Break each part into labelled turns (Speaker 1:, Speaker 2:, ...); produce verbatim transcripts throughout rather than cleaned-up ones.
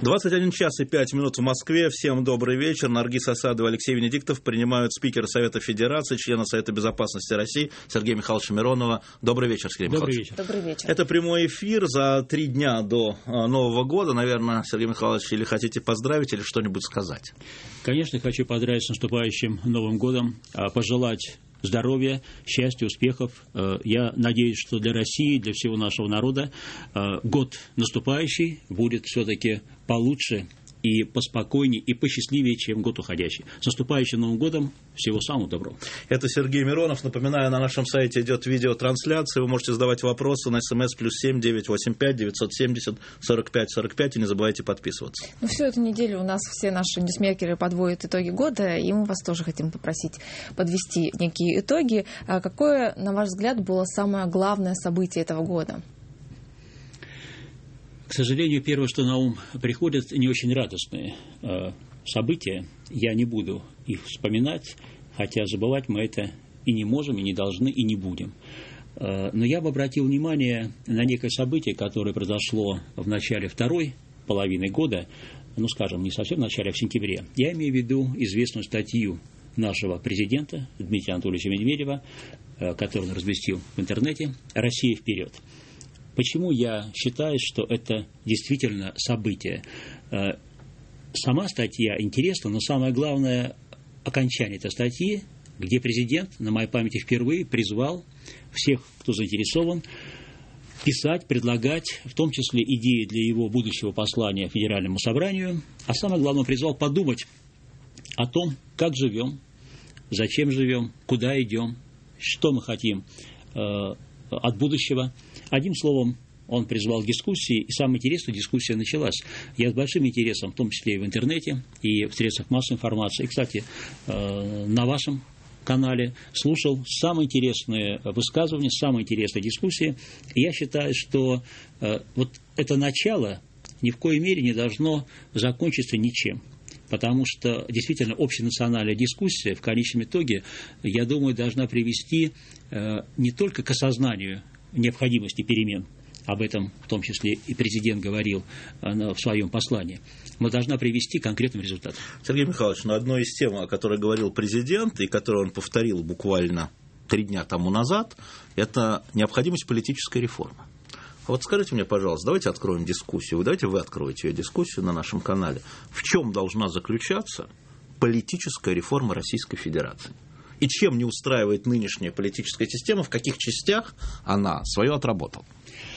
Speaker 1: двадцать один час и пять минут в Москве. Всем добрый вечер. Наргиз Асадова, Алексей Венедиктов принимают спикера Совета Федерации, члена Совета Безопасности России Сергея Михайловича Миронова. Добрый вечер, Сергей
Speaker 2: Добрый
Speaker 1: Михайлович.
Speaker 2: Вечер.
Speaker 3: Добрый вечер.
Speaker 1: Это прямой эфир за три дня до Нового года. Наверное, Сергей Михайлович, или хотите поздравить, или что-нибудь сказать?
Speaker 2: Конечно, хочу поздравить с наступающим Новым годом, пожелать здоровья, счастья, успехов. Я надеюсь, что для России, для всего нашего народа год наступающий будет все-таки получше и поспокойнее, и посчастливее, чем год уходящий. С наступающим Новым годом всего самого доброго.
Speaker 1: Это Сергей Миронов. Напоминаю, на нашем сайте идет видеотрансляция. Вы можете задавать вопросы на смс плюс семь девятьсот восемьдесят пять девятьсот семьдесят сорок пять сорок пять. И не забывайте подписываться.
Speaker 3: Ну, всю эту неделю у нас все наши ньюсмейкеры подводят итоги года, и мы вас тоже хотим попросить подвести некие итоги. А какое, на ваш взгляд, было самое главное событие этого года?
Speaker 2: К сожалению, первое, что на ум приходит, не очень радостные э, события. Я не буду их вспоминать, хотя забывать мы это и не можем, и не должны, и не будем. Э, но я бы обратил внимание на некое событие, которое произошло в начале второй половины года, ну, скажем, не совсем в начале, а в сентябре. Я имею в виду известную статью нашего президента Дмитрия Анатольевича Медведева, э, которую он разместил в интернете «Россия вперед». Почему я считаю, что это действительно событие? Сама статья интересна, но самое главное – окончание этой статьи, где президент, на моей памяти впервые, призвал всех, кто заинтересован, писать, предлагать, в том числе идеи для его будущего послания Федеральному собранию, а самое главное – призвал подумать о том, как живем, зачем живем, куда идем, что мы хотим от будущего. Одним словом, он призвал к дискуссии, и самое интересное, дискуссия началась. Я с большим интересом, в том числе и в интернете, и в средствах массовой информации, и, кстати, на вашем канале слушал самые интересные высказывания, самые интересные дискуссии. И я считаю, что вот это начало ни в коей мере не должно закончиться ничем. Потому что действительно общенациональная дискуссия в конечном итоге, я думаю, должна привести не только к осознанию необходимости перемен, об этом в том числе и президент говорил в своем послании, но должна привести к конкретным результатам.
Speaker 1: Сергей Михайлович, на одной из тем, о которой говорил президент, и которую он повторил буквально три дня тому назад, это необходимость политической реформы. Вот скажите мне, пожалуйста, давайте откроем дискуссию, давайте вы откроете ее дискуссию на нашем канале. В чем должна заключаться политическая реформа Российской Федерации? И чем не устраивает нынешняя политическая система, в каких частях она свое отработала?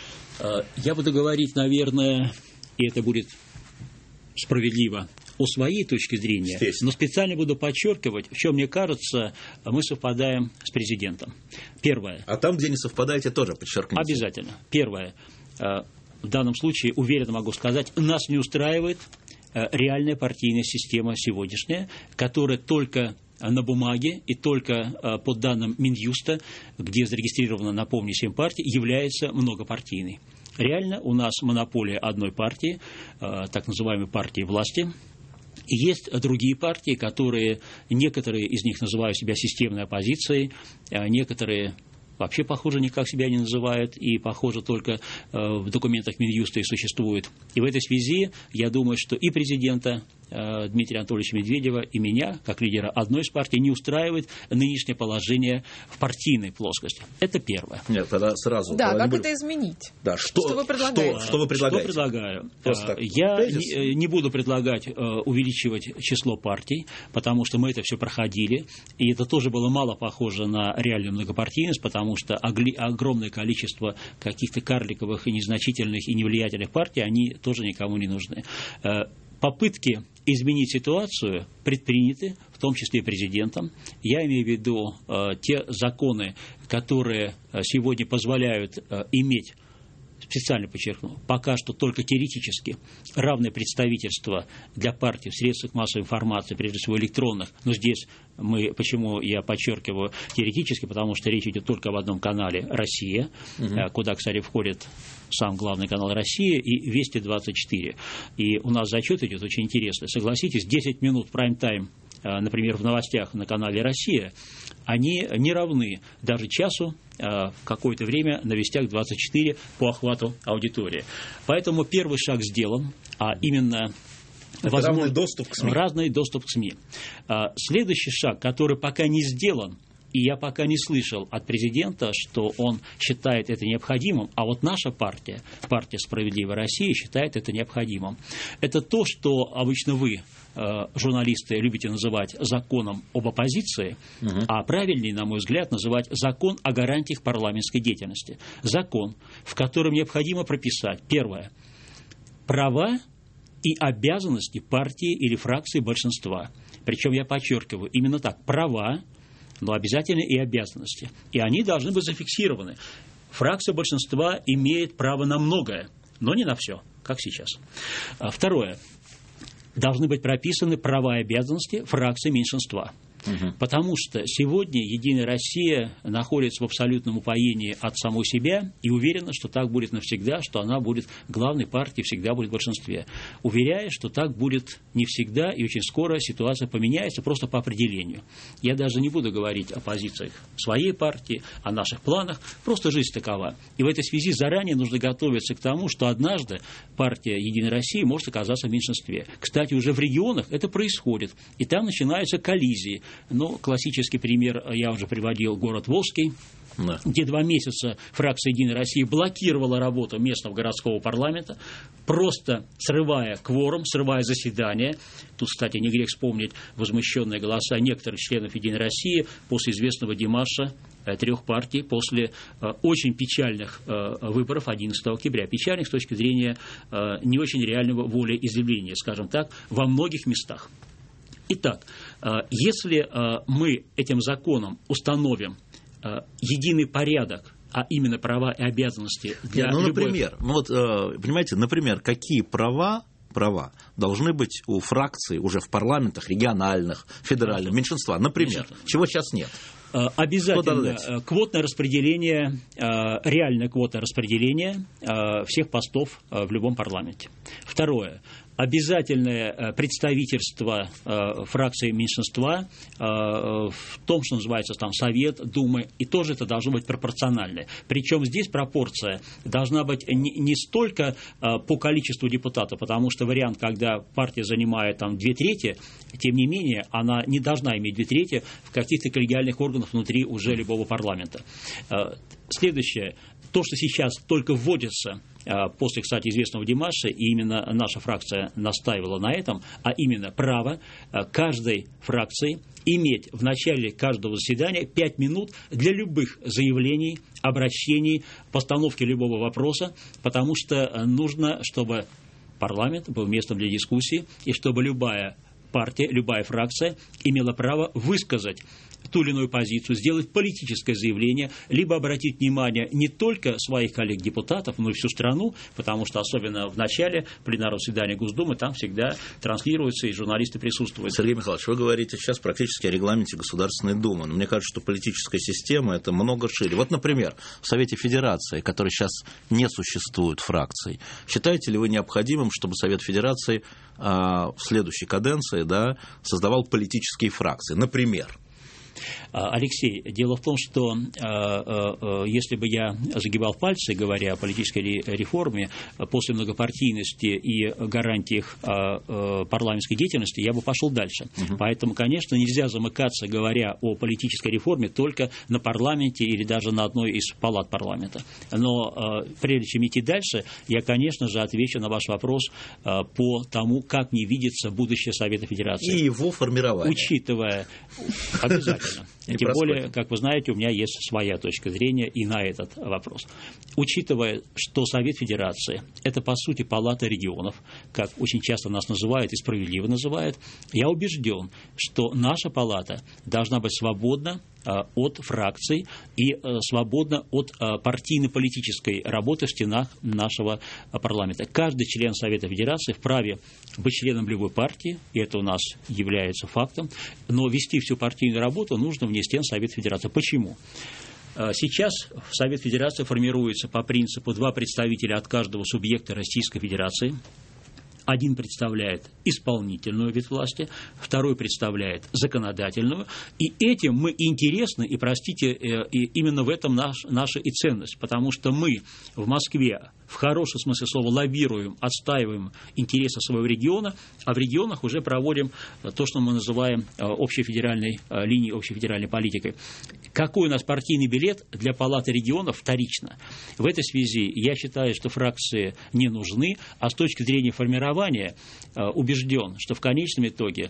Speaker 2: Я буду говорить, наверное, и это будет справедливо, о своей точке зрения, но специально буду подчеркивать, в чем, мне кажется, мы совпадаем с президентом. Первое.
Speaker 1: А там, где не совпадаете, тоже подчеркните.
Speaker 2: Обязательно. Первое. В данном случае, уверенно могу сказать, нас не устраивает реальная партийная система сегодняшняя, которая только на бумаге и только по данным Минюста, где зарегистрировано, напомню, семь партий, является многопартийной. Реально у нас монополия одной партии, так называемой партии власти. И есть другие партии, которые, некоторые из них называют себя системной оппозицией, некоторые вообще, похоже, никак себя не называют, и, похоже, только в документах Минюста и существуют. И в этой связи, я думаю, что и президента Дмитрия Анатольевича Медведева, и меня, как лидера одной из партий, не устраивает нынешнее положение в партийной плоскости. Это первое.
Speaker 1: Нет, тогда сразу.
Speaker 3: Да,
Speaker 1: тогда
Speaker 3: как
Speaker 1: будем...
Speaker 3: это изменить?
Speaker 1: Да, что,
Speaker 3: что вы предлагаете?
Speaker 1: Что, что вы предлагаете?
Speaker 2: Что предлагаю?
Speaker 1: Так,
Speaker 2: я не, не буду предлагать увеличивать число партий, потому что мы это все проходили, и это тоже было мало похоже на реальную многопартийность, потому что огромное количество каких-то карликовых и незначительных и невлиятельных партий, они тоже никому не нужны. Попытки изменить ситуацию предприняты, в том числе и президентом. Я имею в виду э, те законы, которые сегодня позволяют э, иметь, специально подчеркну, пока что только теоретически равное представительство для партий в средствах массовой информации, прежде всего электронных, но здесь мы, почему я подчеркиваю теоретически, потому что речь идет только об одном канале «Россия», угу. куда, кстати, входит сам главный канал «Россия» и «Вести двадцать четыре». И у нас зачет идет очень интересный. Согласитесь, десять минут прайм-тайм например, в новостях на канале «Россия», они не равны даже часу в какое-то время на «Вестях двадцать четыре» по охвату аудитории. Поэтому первый шаг сделан, а именно
Speaker 1: возможно, разный доступ к СМИ.
Speaker 2: Разный доступ к СМИ. Следующий шаг, который пока не сделан, и я пока не слышал от президента, что он считает это необходимым, а вот наша партия, партия «Справедливая Россия», считает это необходимым. Это то, что обычно вы, журналисты, любите называть законом об оппозиции, угу. а правильнее, на мой взгляд, называть закон о гарантиях парламентской деятельности. Закон, в котором необходимо прописать, первое, права и обязанности партии или фракции большинства. Причем, я подчеркиваю, именно так, права, но обязательно и обязанности. И они должны быть зафиксированы. Фракция большинства имеет право на многое, но не на все, как сейчас. Второе. Должны быть прописаны права и обязанности фракции меньшинства. Угу. Потому что сегодня «Единая Россия» находится в абсолютном упоении от самой себя и уверена, что так будет навсегда, что она будет главной партией, всегда будет в большинстве. Уверяю, что так будет не всегда, и очень скоро ситуация поменяется просто по определению. Я даже не буду говорить о позициях своей партии, о наших планах, просто жизнь такова. И в этой связи заранее нужно готовиться к тому, что однажды партия «Единая Россия» может оказаться в меньшинстве. Кстати, уже в регионах это происходит, и там начинаются коллизии. Ну, классический пример я уже приводил, город Волжский, да. где два месяца фракция «Единая Россия» блокировала работу местного городского парламента, просто срывая кворум, срывая заседания. Тут, кстати, не грех вспомнить возмущенные голоса некоторых членов «Единой России» после известного демарша трех партий, после э, очень печальных э, выборов одиннадцатого октября. Печальных с точки зрения э, не очень реального волеизъявления, скажем так, во многих местах. Итак, если мы этим законом установим единый порядок, а именно права и обязанности для
Speaker 1: ну,
Speaker 2: любой...
Speaker 1: например, ну вот, понимаете, например, какие права, права должны быть у фракций уже в парламентах региональных, федеральных, меньшинства, например, меньшинства. Чего сейчас нет?
Speaker 2: Обязательно квотное распределение, реальное квотное распределение всех постов в любом парламенте. Второе. Обязательное представительство фракции меньшинства в том, что называется там Совет, Думы, и тоже это должно быть пропорциональное. Причем здесь пропорция должна быть не столько по количеству депутатов, потому что вариант, когда партия занимает там две трети, тем не менее, она не должна иметь две трети в каких-то коллегиальных органах внутри уже любого парламента. Следующее. То, что сейчас только вводится после, кстати, известного демарша, и именно наша фракция настаивала на этом, а именно право каждой фракции иметь в начале каждого заседания пять минут для любых заявлений, обращений, постановки любого вопроса, потому что нужно, чтобы парламент был местом для дискуссии, и чтобы любая партия, любая фракция имела право высказать ту или иную позицию, сделать политическое заявление, либо обратить внимание не только своих коллег-депутатов, но и всю страну, потому что особенно в начале пленарного заседания Госдумы там всегда транслируется и журналисты присутствуют.
Speaker 1: Сергей Михайлович, вы говорите сейчас практически о регламенте Государственной Думы, но мне кажется, что политическая система это много шире. Вот, например, в Совете Федерации, который сейчас не существует фракций, считаете ли вы необходимым, чтобы Совет Федерации а, в следующей каденции, да, создавал политические фракции, например?
Speaker 2: Алексей, дело в том, что если бы я загибал пальцы, говоря о политической реформе, после многопартийности и гарантиях парламентской деятельности, я бы пошел дальше. Угу. Поэтому, конечно, нельзя замыкаться, говоря о политической реформе, только на парламенте или даже на одной из палат парламента. Но прежде чем идти дальше, я, конечно же, отвечу на ваш вопрос по тому, как мне видится будущее Совета Федерации.
Speaker 1: И его формирование.
Speaker 2: Учитывая... Обязательно. Тем более, как вы знаете, у меня есть своя точка зрения и на этот вопрос. Учитывая, что Совет Федерации – это, по сути, палата регионов, как очень часто нас называют и справедливо называют, я убежден, что наша палата должна быть свободна от фракций и свободна от партийно-политической работы в стенах нашего парламента. Каждый член Совета Федерации вправе быть членом любой партии, и это у нас является фактом, но вести всю партийную работу нужно вне стен Совета Федерации. Почему? Сейчас в Совет Федерации формируется по принципу два представителя от каждого субъекта Российской Федерации. Один представляет исполнительную ветвь власти, второй представляет законодательную. И этим мы интересны, и, простите, и именно в этом наш, наша и ценность. Потому что мы в Москве в хорошем смысле слова лоббируем, отстаиваем интересы своего региона, а в регионах уже проводим то, что мы называем общей федеральной линией, общей федеральной политикой. Какой у нас партийный билет для Палаты регионов вторично. В этой связи я считаю, что фракции не нужны, а с точки зрения формирования убежден, что в конечном итоге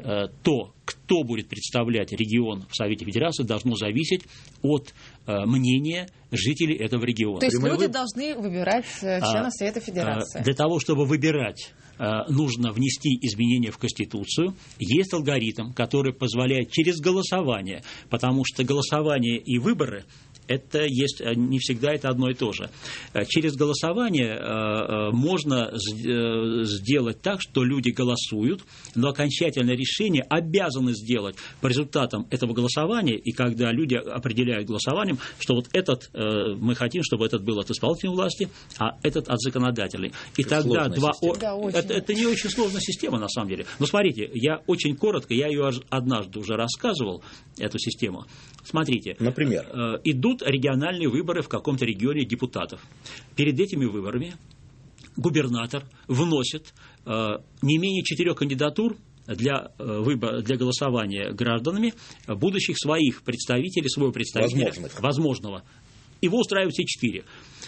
Speaker 2: то, кто будет представлять регион в Совете Федерации, должно зависеть от э, мнения жителей этого региона.
Speaker 3: То есть
Speaker 1: Прямой
Speaker 3: люди
Speaker 1: вы...
Speaker 3: должны выбирать членов а, Совета Федерации?
Speaker 2: Для того, чтобы выбирать, э, нужно внести изменения в Конституцию. Есть алгоритм, который позволяет через голосование, потому что голосование и выборы это есть, не всегда это одно и то же. Через голосование можно сделать так, что люди голосуют, но окончательное решение обязаны сделать по результатам этого голосования, и когда люди определяют голосованием, что вот этот, мы хотим, чтобы этот был от исполнительной власти, а этот от законодательной. И это тогда два... Да, это, это не очень сложная система, на самом деле. Но смотрите, я очень коротко, я ее однажды уже рассказывал, эту систему. Смотрите.
Speaker 1: Например?
Speaker 2: Идут региональные выборы в каком-то регионе депутатов. Перед этими выборами губернатор вносит не менее четырех кандидатур для, выбора, для голосования гражданами будущих своих представителей, своего представителя,
Speaker 1: возможных.
Speaker 2: возможного. Его устраивают все четыре.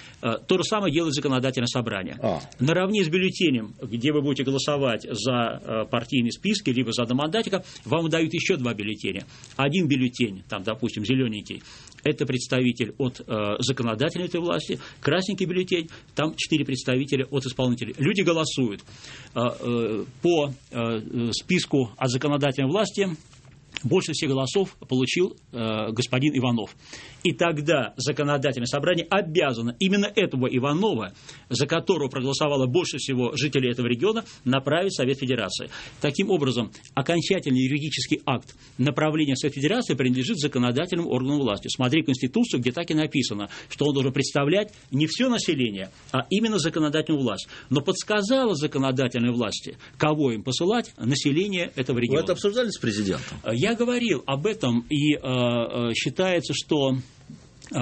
Speaker 2: То же самое делает законодательное собрание. А. Наравне с бюллетенем, где вы будете голосовать за партийные списки, либо за одномандатника, вам дают еще два бюллетеня. Один бюллетень, там, допустим, зелененький, это представитель от э, законодательной этой власти, красненький бюллетень, там четыре представителя от исполнителей. Люди голосуют э, э, по э, списку от законодательной власти. Больше всех голосов получил э, господин Иванов. И тогда законодательное собрание обязано именно этого Иванова, за которого проголосовало больше всего жителей этого региона, направить в Совет Федерации. Таким образом, окончательный юридический акт направления в Совет Федерации принадлежит законодательному органу власти. Смотри Конституцию, где так и написано, что он должен представлять не все население, а именно законодательную власть. Но подсказала законодательной власти, кого им посылать, население этого региона.
Speaker 1: Вы это обсуждали с президентом?
Speaker 2: Я говорил об этом, и э, считается, что э,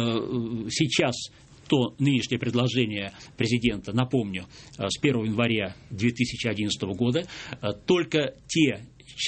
Speaker 2: э, сейчас то нынешнее предложение президента, напомню, э, с первого января две тысячи одиннадцатого года, э, только те,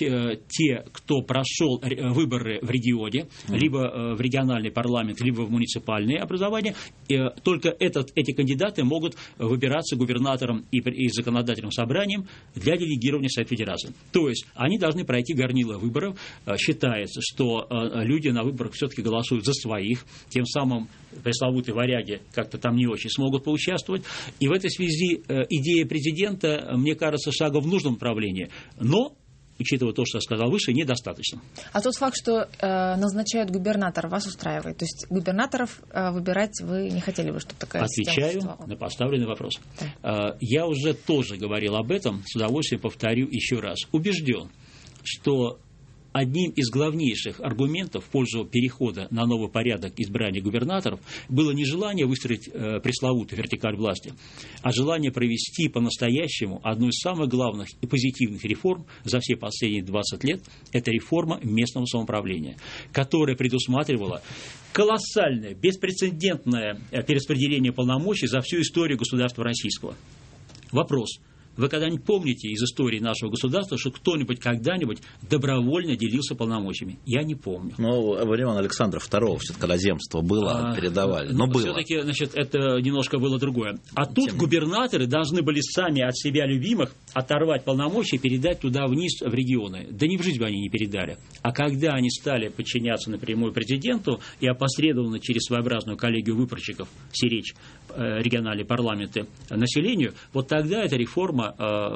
Speaker 2: те, кто прошел выборы в регионе, либо в региональный парламент, либо в муниципальные образования, только этот, эти кандидаты могут выбираться губернатором и, и законодательным собранием для делегирования в Совет Федерации. То есть они должны пройти горнило выборов. Считается, что люди на выборах все-таки голосуют за своих, тем самым пресловутые варяги как-то там не очень смогут поучаствовать. И в этой связи идея президента, мне кажется, шагом в нужном направлении. Но учитывая то, что я сказал выше, недостаточно. А
Speaker 3: тот факт, что э, назначают губернатора, вас устраивает? То есть губернаторов э, выбирать вы не хотели бы, чтобы такая система существовала?
Speaker 2: Отвечаю на поставленный вопрос. Да. Э, я уже тоже говорил об этом, с удовольствием повторю еще раз. Убежден, что одним из главнейших аргументов в пользу перехода на новый порядок избрания губернаторов было не желание выстроить э, пресловутую вертикаль власти, а желание провести по-настоящему одну из самых главных и позитивных реформ за все последние двадцать лет – это реформа местного самоуправления, которая предусматривала колоссальное, беспрецедентное перераспределение полномочий за всю историю государства российского. Вопрос. Вы когда-нибудь помните из истории нашего государства, что кто-нибудь когда-нибудь добровольно делился полномочиями? Я не помню.
Speaker 1: Ну, во времена Александра второго, все-таки, когда земство было, а, передавали. Но было.
Speaker 2: Все-таки, значит, это немножко было другое. А тут Тем... губернаторы должны были сами от себя любимых оторвать полномочия и передать туда вниз в регионы. Да ни в жизнь бы они не передали. А когда они стали подчиняться напрямую президенту и опосредованно через своеобразную коллегию выборщиков, сиречь региональные парламенты населению, вот тогда эта реформа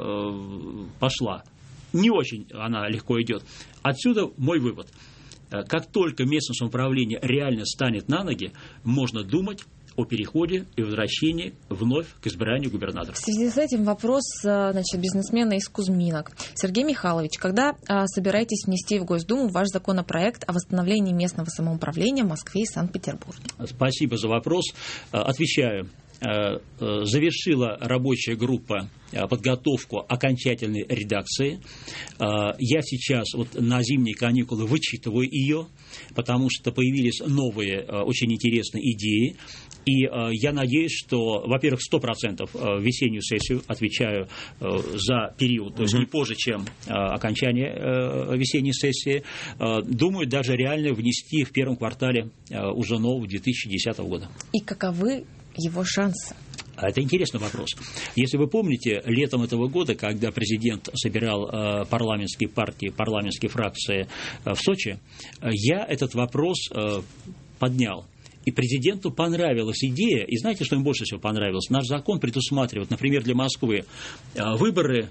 Speaker 2: пошла. Не очень она легко идет. Отсюда мой вывод. Как только местное самоуправление реально станет на ноги, можно думать о переходе и возвращении вновь к избранию губернаторов.
Speaker 3: В связи с этим вопрос, значит, бизнесмена из Кузьминок. Сергей Михайлович, когда а, собираетесь внести в Госдуму ваш законопроект о восстановлении местного самоуправления в Москве и Санкт-Петербурге?
Speaker 2: Спасибо за вопрос. Отвечаю. завершила рабочая группа подготовку окончательной редакции. Я сейчас вот на зимние каникулы вычитываю ее, потому что появились новые очень интересные идеи. И э, я надеюсь, что, во-первых, сто процентов весеннюю сессию отвечаю э, за период, то есть не позже, чем э, окончание э, весенней сессии. Э, думаю, даже реально внести в первом квартале э, уже нового две тысячи десятого года.
Speaker 3: И каковы его шансы?
Speaker 2: Это интересный вопрос. Если вы помните, летом этого года, когда президент собирал э, парламентские партии, парламентские фракции э, в Сочи, э, я этот вопрос э, поднял. И президенту понравилась идея, и знаете, что им больше всего понравилось? Наш закон предусматривает, например, для Москвы выборы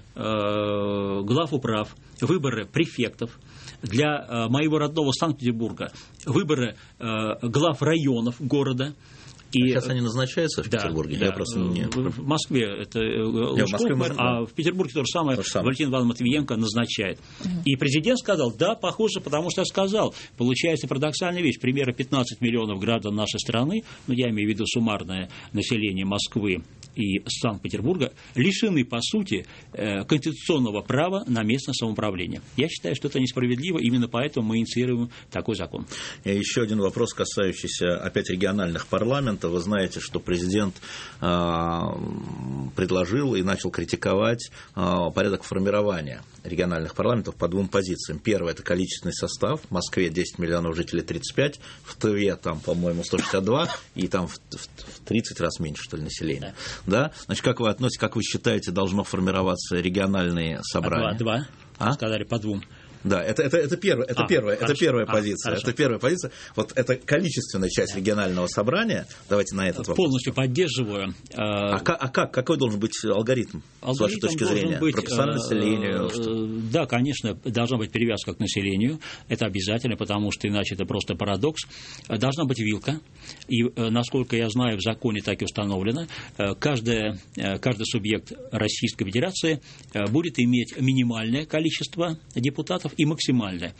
Speaker 2: глав управ, выборы префектов, для моего родного Санкт-Петербурга выборы глав районов города.
Speaker 1: И... Сейчас они назначаются в
Speaker 2: да,
Speaker 1: Петербурге?
Speaker 2: Да.
Speaker 1: Я просто не...
Speaker 2: В Москве это Лужков, мэр, а в Петербурге то же самое, то же самое. Валентин Иванович Матвиенко назначает. Угу. И президент сказал, да, похоже, потому что я сказал. Получается парадоксальная вещь. Примерно пятнадцать миллионов граждан нашей страны, ну, я имею в виду суммарное население Москвы и Санкт-Петербурга, лишены, по сути, конституционного права на местное самоуправление. Я считаю, что это несправедливо, именно поэтому мы инициируем такой закон.
Speaker 1: И еще один вопрос, касающийся опять региональных парламентов. Вы знаете, что президент э, предложил и начал критиковать э, порядок формирования региональных парламентов по двум позициям. Первое – это количественный состав. В Москве десять миллионов жителей, тридцать пять. В Тыве, там, по-моему, сто шестьдесят два. И там в, в тридцать раз меньше, что ли, населения. Да. Да? Значит, как вы относитесь, как вы считаете, должно формироваться региональные собрания?
Speaker 2: Два, два. А? Сказали по двум.
Speaker 1: Да, это, это, это, первое, это,
Speaker 2: а,
Speaker 1: первая, это первая
Speaker 2: а,
Speaker 1: позиция.
Speaker 2: Хорошо.
Speaker 1: Это первая позиция. Вот это количественная часть регионального собрания. Давайте на этот вопрос.
Speaker 2: Полностью поддерживаю.
Speaker 1: А, как, а как? Какой должен быть алгоритм, алгоритм с вашей точки зрения?
Speaker 2: Быть,
Speaker 1: пропорционально населению?
Speaker 2: Э, да, конечно, должна быть привязка к населению. Это обязательно, потому что иначе это просто парадокс. Должна быть вилка. И, насколько я знаю, в законе так и установлено. Каждая, каждый субъект Российской Федерации будет иметь минимальное количество депутатов и максимальное.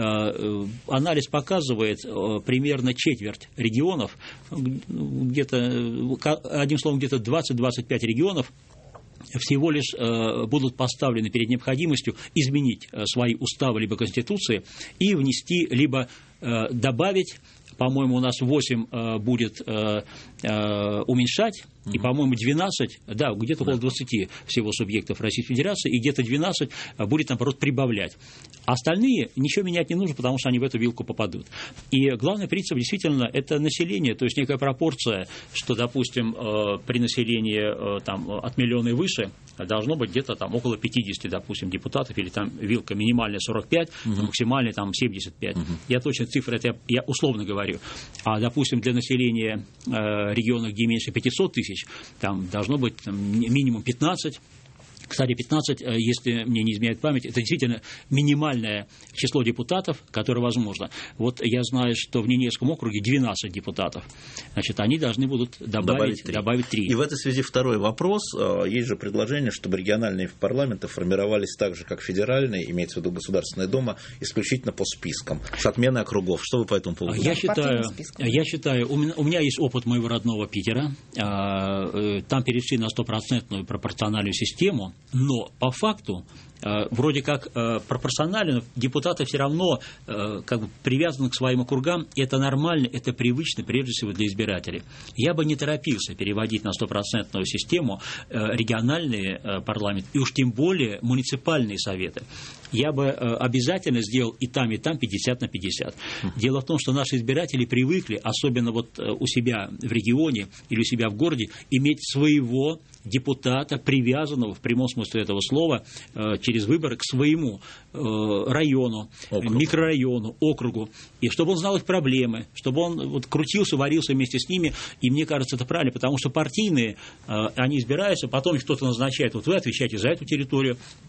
Speaker 2: Анализ показывает, примерно четверть регионов, где-то, одним словом, где-то двадцать-двадцать пять регионов всего лишь будут поставлены перед необходимостью изменить свои уставы либо конституции и внести, либо добавить. По-моему, у нас восемь э, будет э, э, уменьшать, mm-hmm. и, по-моему, двенадцать, да, где-то около двадцати всего субъектов Российской Федерации, и где-то двенадцать будет, наоборот, прибавлять. А остальные ничего менять не нужно, потому что они в эту вилку попадут. И главный принцип действительно это население, то есть некая пропорция, что, допустим, э, при населении э, там, от миллиона и выше должно быть где-то там около пятидесяти, допустим, депутатов, или там вилка минимальная сорок пять, mm-hmm. максимальная там семьдесят пять. Mm-hmm. Я точно цифры, это я, я условно говорю. А, допустим, для населения э, регионов, где меньше пятисот тысяч, там должно быть там, минимум пятнадцать. Кстати, пятнадцать, если мне не изменяет память, это действительно минимальное число депутатов, которое возможно. Вот я знаю, что в Ненецком округе двенадцать депутатов. Значит, они должны будут добавить, добавить три.
Speaker 1: И в этой связи второй вопрос. Есть же предложение, чтобы региональные парламенты формировались так же, как федеральные, имеется в виду Государственная Дума, исключительно по спискам, с отменой округов. Что вы по этому поводу?
Speaker 2: Я считаю, я считаю у, меня, у меня есть опыт моего родного Питера. Там перешли на стопроцентную пропорциональную систему. Но по факту вроде как пропорционально депутаты все равно как бы привязаны к своим округам, и это нормально, это привычно прежде всего для избирателей. Я бы не торопился переводить на стопроцентную систему региональные парламенты, и уж тем более муниципальные советы. Я бы обязательно сделал и там, и там пятьдесят на пятьдесят. Дело в том, что наши избиратели привыкли, особенно вот у себя в регионе или у себя в городе, иметь своего депутата, привязанного в прямом смысле этого слова, через выборы к своему району, округу. Микрорайону, округу, и чтобы он знал их проблемы, чтобы он вот крутился, варился вместе с ними, и мне кажется, это правильно, потому что партийные, они избираются, потом их кто-то назначает, вот вы отвечаете за эту территорию,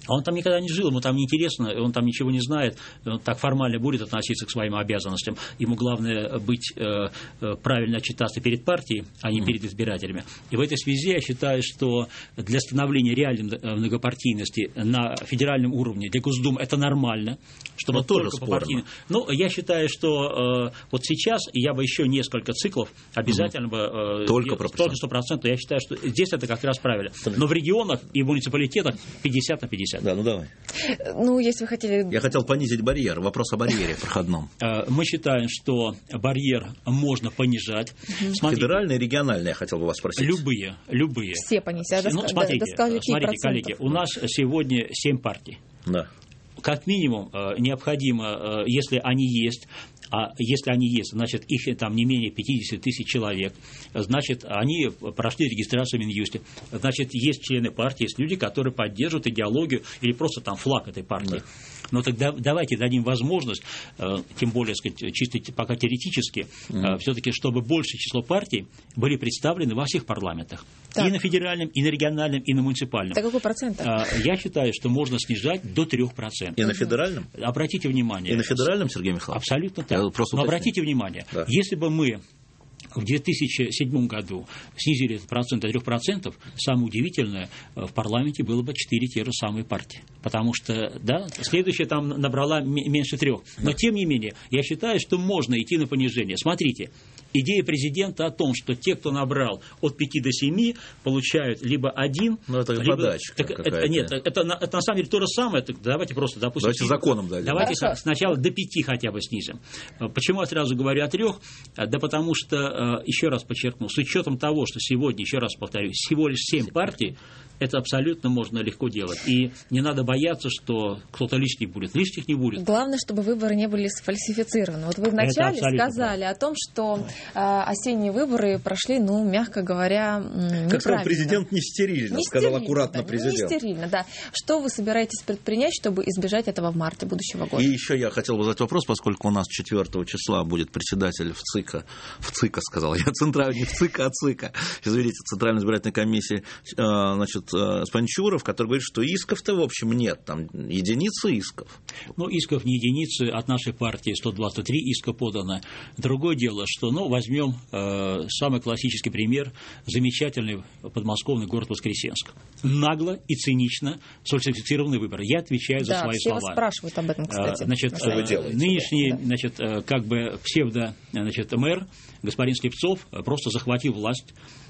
Speaker 2: А он там никогда не жил, ему там неинтересно, он там ничего не знает, он так формально будет относиться к своим обязанностям. Ему главное быть э, правильно отчитаться перед партией, а не перед избирателями. И в этой связи я считаю, что для становления реальной многопартийности на федеральном уровне для Госдумы это нормально, чтобы только по партийным. Ну, я считаю, что э, вот сейчас я бы еще несколько циклов обязательно бы э,
Speaker 1: только
Speaker 2: только сто процентов. Я считаю, что здесь это как раз правильно. Но в регионах и в муниципалитетах пятьдесят на пятьдесят.
Speaker 1: Да, ну давай.
Speaker 3: Ну, если вы хотели...
Speaker 1: Я хотел понизить барьер. Вопрос о барьере проходном.
Speaker 2: Мы считаем, что барьер можно понижать.
Speaker 1: Смотрите, федеральный и региональный, я хотел бы вас спросить.
Speaker 2: Любые, любые.
Speaker 3: Все понизить.
Speaker 2: Ну,
Speaker 3: до,
Speaker 2: смотрите,
Speaker 3: до, до
Speaker 2: смотрите коллеги, у нас сегодня семь партий.
Speaker 1: Да.
Speaker 2: Как минимум необходимо, если они есть, а если они есть, значит, их там не менее пятьдесят тысяч человек, значит, они прошли регистрацию в Минюсте, значит, есть члены партии, есть люди, которые поддерживают идеологию или просто там флаг этой партии. Да. Но тогда давайте дадим возможность, тем более, сказать, чисто пока теоретически, mm-hmm. все-таки, чтобы большее число партий были представлены во всех парламентах. Так. И на федеральном, и на региональном, и на муниципальном.
Speaker 3: Так какой процент?
Speaker 2: Я считаю, что можно снижать до трех процентов.
Speaker 1: И на федеральном?
Speaker 2: Обратите внимание.
Speaker 1: И на федеральном, Сергей Михайлович?
Speaker 2: Абсолютно так. Но обратите внимание, да. Если бы мы в две тысячи седьмом году снизили этот процент до трех процентов, самое удивительное, в парламенте было бы четыре те же самые партии. Потому что, да, следующая там набрала меньше трех. Но, тем не менее, я считаю, что можно идти на понижение. Смотрите, идея президента о том, что те, кто набрал от пяти до семи, получают либо один...
Speaker 1: Ну, это
Speaker 2: либо...
Speaker 1: подачка
Speaker 2: так, это, Нет, это, это, это на самом деле то же самое. Так давайте просто, допустим...
Speaker 1: Давайте законом дадим.
Speaker 2: Давайте
Speaker 3: Хорошо.
Speaker 2: Сначала до пяти хотя бы снизим. Почему я сразу говорю о трех? Да потому что, еще раз подчеркну, с учетом того, что сегодня, еще раз повторю, всего лишь семь партий, это абсолютно можно легко делать. И не надо бояться, что кто-то лишний будет. Лишних не будет.
Speaker 3: Главное, чтобы выборы не были сфальсифицированы. Вот вы вначале сказали
Speaker 2: правильно.
Speaker 3: О том, что э, осенние выборы прошли, ну, мягко говоря, неправильно.
Speaker 1: Как сказал президент, не стерильно,
Speaker 3: не
Speaker 1: сказал
Speaker 3: стерильно,
Speaker 1: аккуратно
Speaker 3: да,
Speaker 1: президент.
Speaker 3: Не стерильно, да. Что вы собираетесь предпринять, чтобы избежать этого в марте будущего года?
Speaker 1: И еще я хотел бы задать вопрос, поскольку у нас четвёртого числа будет председатель в ЦИКа, в ЦИКа сказал я, центральный, не в ЦИКа, а ЦИКа, извините, Центральной избирательной комиссии, значит, Спанчуров, который говорит, что исков-то, в общем, нет, там единицы исков.
Speaker 2: Ну, исков не единицы, от нашей партии сто двадцать три иска подано. Другое дело, что, ну, возьмем э, самый классический пример, замечательный подмосковный город Воскресенск. Нагло и цинично сфальсифицированные выборы. Я отвечаю за
Speaker 3: да,
Speaker 2: свои
Speaker 3: все
Speaker 2: слова.
Speaker 3: Вас спрашивают об этом, кстати.
Speaker 2: Значит, нынешний, да. значит, как бы псевдо, значит, мэр, господин Слепцов, просто захватил власть,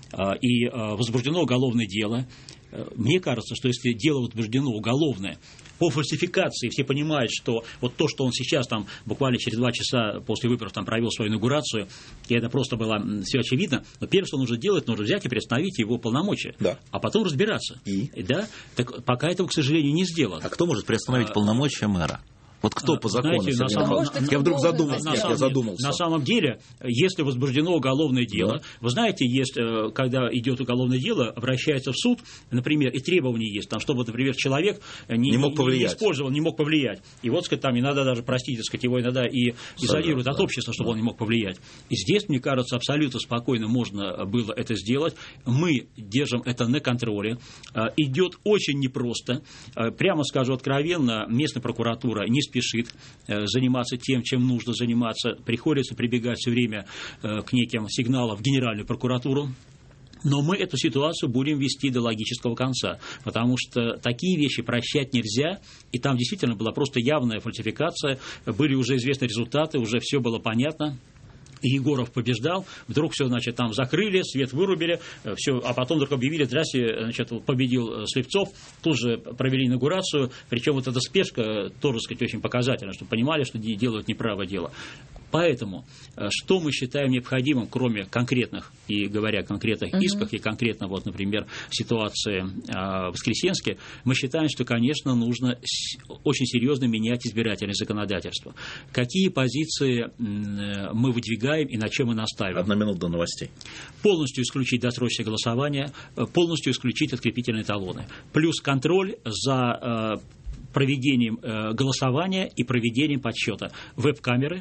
Speaker 2: и возбуждено уголовное дело. Мне кажется, что если дело возбуждено уголовное по фальсификации, все понимают, что вот то, что он сейчас там буквально через два часа после выборов там провел свою инаугурацию, и это просто было все очевидно, но первое, что нужно делать, нужно взять и приостановить его полномочия,
Speaker 1: да.
Speaker 2: а потом разбираться.
Speaker 1: И?
Speaker 2: Да? Так пока этого, к сожалению, не сделано.
Speaker 1: А кто может приостановить а, полномочия мэра? Вот кто по закону?
Speaker 2: Знаете, на самом,
Speaker 1: на, я вдруг задумался.
Speaker 2: На,
Speaker 1: Нет,
Speaker 2: самом,
Speaker 1: я задумался.
Speaker 2: На самом деле, если возбуждено уголовное дело, да. вы знаете, есть, когда идет уголовное дело, обращается в суд, например, и требования есть, там, чтобы, например, человек не,
Speaker 1: не, мог повлиять.
Speaker 2: не использовал, не мог повлиять. И вот, сказать, там иногда даже, простите, сказать, его иногда и изолируют да, от общества, чтобы да. он не мог повлиять. И здесь, мне кажется, абсолютно спокойно можно было это сделать. Мы держим это на контроле. Идет очень непросто. Прямо скажу откровенно, местная прокуратура не спешит заниматься тем, чем нужно заниматься. Приходится прибегать все время к неким сигналам в Генеральную прокуратуру. Но мы эту ситуацию будем вести до логического конца, потому что такие вещи прощать нельзя, и там действительно была просто явная фальсификация, были уже известны результаты, уже все было понятно. И Егоров побеждал, вдруг все, значит, там закрыли, свет вырубили, все, а потом вдруг объявили, здрасте, значит, победил Слепцов, тут же провели инаугурацию, причем вот эта спешка тоже, так сказать, очень показательна, чтобы понимали, что делают неправое дело. Поэтому, что мы считаем необходимым, кроме конкретных, и говоря о конкретных uh-huh. исках, и конкретно, вот, например, ситуации в Воскресенске, мы считаем, что, конечно, нужно очень серьезно менять избирательное законодательство. Какие позиции мы выдвигаем и на чем мы настаиваем?
Speaker 1: Одна минута до новостей.
Speaker 2: Полностью исключить досрочное голосование, полностью исключить открепительные талоны. Плюс контроль за проведением голосования и проведением подсчета. Веб-камеры,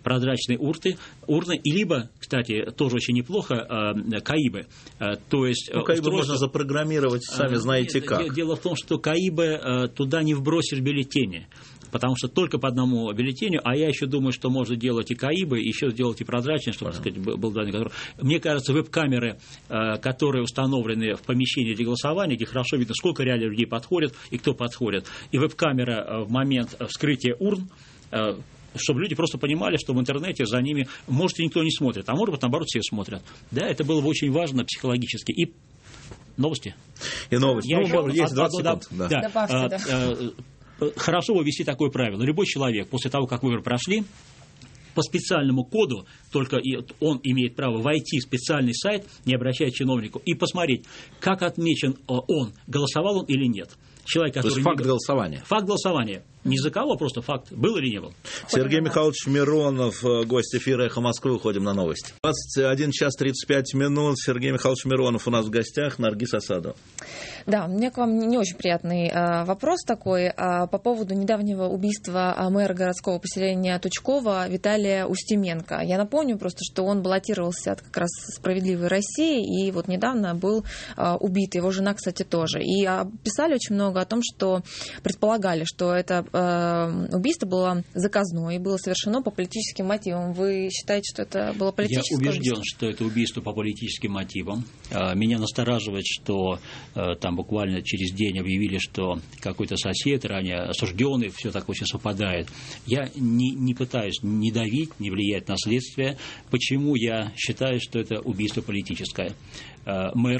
Speaker 2: прозрачные урны, урны, и либо, кстати, тоже очень неплохо, КАИБы. То есть
Speaker 1: ну, КАИБы устройство... можно запрограммировать, сами знаете как.
Speaker 2: Дело в том, что КАИБы туда не вбросишь бюллетени. Потому что только по одному бюллетеню, а я еще думаю, что можно делать и КАИБы, еще сделать и прозрачнее, чтобы, так сказать, был данный контроль. Мне кажется, веб-камеры, которые установлены в помещении для голосования, где хорошо видно, сколько реально людей подходит и кто подходит, и веб-камера в момент вскрытия урн, чтобы люди просто понимали, что в интернете за ними, может, и никто не смотрит, а может быть, наоборот, все смотрят. Да, это было бы очень важно психологически. И новости.
Speaker 1: И новости.
Speaker 2: Я
Speaker 1: ну,
Speaker 2: еще...
Speaker 1: есть двадцать секунд.
Speaker 2: Да. Да.
Speaker 3: Добавьте, да.
Speaker 2: А, хорошо бы ввести такое правило. Любой человек после того, как выборы прошли, по специальному коду, только он имеет право войти в специальный сайт, не обращаясь к чиновнику, и посмотреть, как отмечен он, голосовал он или нет. Человек, который
Speaker 1: То есть факт
Speaker 2: не...
Speaker 1: голосования.
Speaker 2: Факт голосования. Не за кого, просто факт, был или не был.
Speaker 1: Сергей Михайлович Миронов, гость эфира «Эхо Москвы». Уходим на новости. двадцать один час тридцать пять минут. Сергей Михайлович Миронов у нас в гостях. Наргиз Асадова.
Speaker 3: Да, у меня к вам не очень приятный а, вопрос такой а, по поводу недавнего убийства а, мэра городского поселения Тучкова Виталия Устименко. Я напомню просто, что он баллотировался от как раз «Справедливой России» и вот недавно был а, убит. Его жена, кстати, тоже. И а, писали очень много о том, что предполагали, что это убийство было заказное и было совершено по политическим мотивам. Вы считаете, что это было политическое убийство?
Speaker 2: Я убежден, что это убийство по политическим мотивам. Меня настораживает, что там буквально через день объявили, что какой-то сосед, ранее осужденный, все так очень совпадает. Я не, не пытаюсь ни давить, ни влиять на следствие. Почему я считаю, что это убийство политическое? Мэр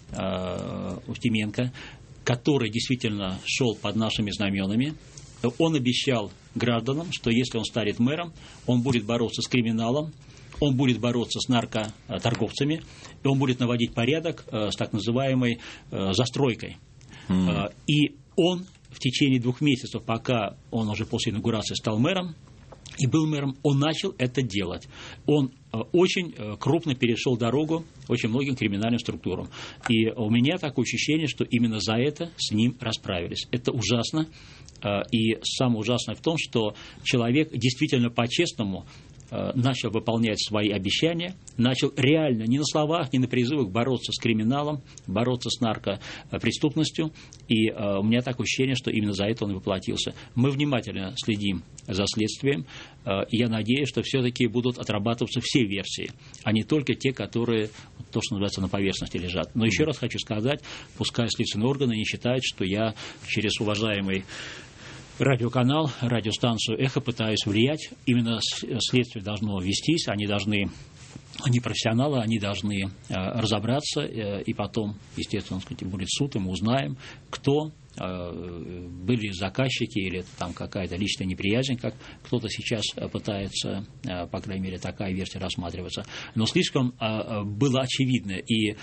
Speaker 2: Устименко, который действительно шел под нашими знаменами, он обещал гражданам, что если он станет мэром, он будет бороться с криминалом, он будет бороться с наркоторговцами, и он будет наводить порядок с так называемой застройкой. Mm. И он в течение двух месяцев, пока он уже после инаугурации стал мэром, и был мэром, он начал это делать. Он очень крупно перешел дорогу очень многим криминальным структурам. И у меня такое ощущение, что именно за это с ним расправились. Это ужасно. И самое ужасное в том, что человек действительно по-честному начал выполнять свои обещания, начал реально, не на словах, не на призывах бороться с криминалом, бороться с наркопреступностью. И у меня такое ощущение, что именно за это он воплотился. Мы внимательно следим за следствием, и я надеюсь, что все-таки будут отрабатываться все версии, а не только те, которые, то, что называется, на поверхности лежат. Но еще раз хочу сказать, пускай следственные органы не считают, что я через уважаемый радиоканал, радиостанцию «Эхо» пытаюсь влиять. Именно следствие должно вестись, они должны, они профессионалы, они должны э, разобраться, э, и потом, естественно, сказать, будет суд, и мы узнаем, кто были заказчики или это там какая-то личная неприязнь, как кто-то сейчас пытается, по крайней мере, такая версия рассматриваться. Но слишком было очевидно, и